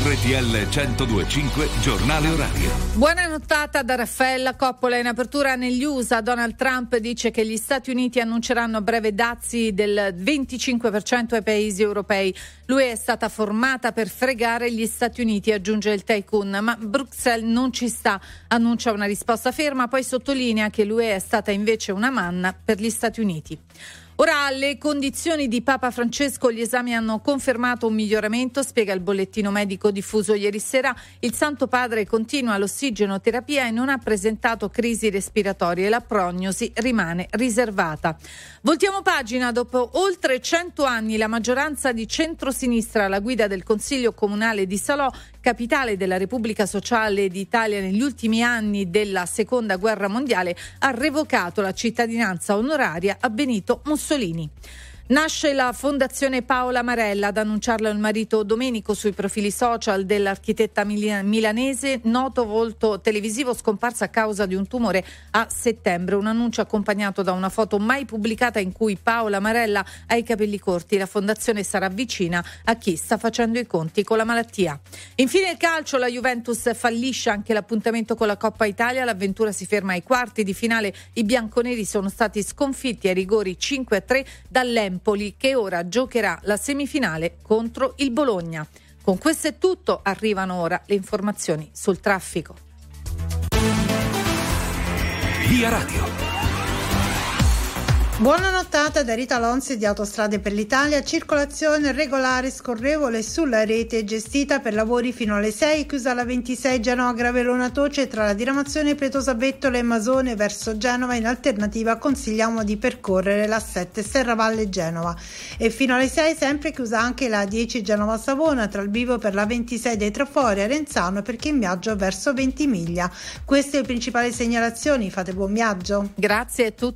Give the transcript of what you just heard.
RTL 102.5 Giornale Orario. Buona nottata da Raffaella Coppola. In apertura negli USA, Donald Trump dice che gli Stati Uniti annunceranno a breve dazi del 25% ai paesi europei. L'UE è stata formata per fregare gli Stati Uniti, aggiunge il tycoon, ma Bruxelles non ci sta, annuncia una risposta ferma, poi sottolinea che l'UE è stata invece una manna per gli Stati Uniti. Ora, alle condizioni di Papa Francesco, gli esami hanno confermato un miglioramento, spiega il bollettino medico diffuso ieri sera. Il Santo Padre continua l'ossigenoterapia e non ha presentato crisi respiratorie. La prognosi rimane riservata. Voltiamo pagina. Dopo oltre 100 anni, la maggioranza di centrosinistra alla guida del Consiglio Comunale di Salò, capitale della Repubblica Sociale d'Italia negli ultimi anni della Seconda Guerra Mondiale, ha revocato la cittadinanza onoraria a Benito Mussolini. Nasce la Fondazione Paola Marella, ad annunciarlo il marito Domenico sui profili social dell'architetta milanese, noto volto televisivo scomparsa a causa di un tumore a settembre. Un annuncio accompagnato da una foto mai pubblicata in cui Paola Marella ha i capelli corti. La fondazione sarà vicina a chi sta facendo i conti con la malattia. Infine il calcio, la Juventus fallisce anche l'appuntamento con la Coppa Italia, l'avventura si ferma ai quarti di finale. I bianconeri sono stati sconfitti ai rigori 5-3 dall'Empoli, che ora giocherà la semifinale contro il Bologna. Con questo è tutto, arrivano ora le informazioni sul traffico. Via Radio. Buona nottata da Rita Lonzi di Autostrade per l'Italia. Circolazione regolare scorrevole sulla rete gestita per lavori fino alle 6, chiusa la 26 Genova Gravelona Toce tra la diramazione Pretosa Bettola e Masone verso Genova. In alternativa consigliamo di percorrere la 7 Serravalle Genova. E fino alle 6 sempre chiusa anche la 10 Genova Savona tra il bivio per la 26 dei Trafori a Renzano per chi in viaggio verso Ventimiglia. Queste le principali segnalazioni, fate buon viaggio. Grazie a tutti.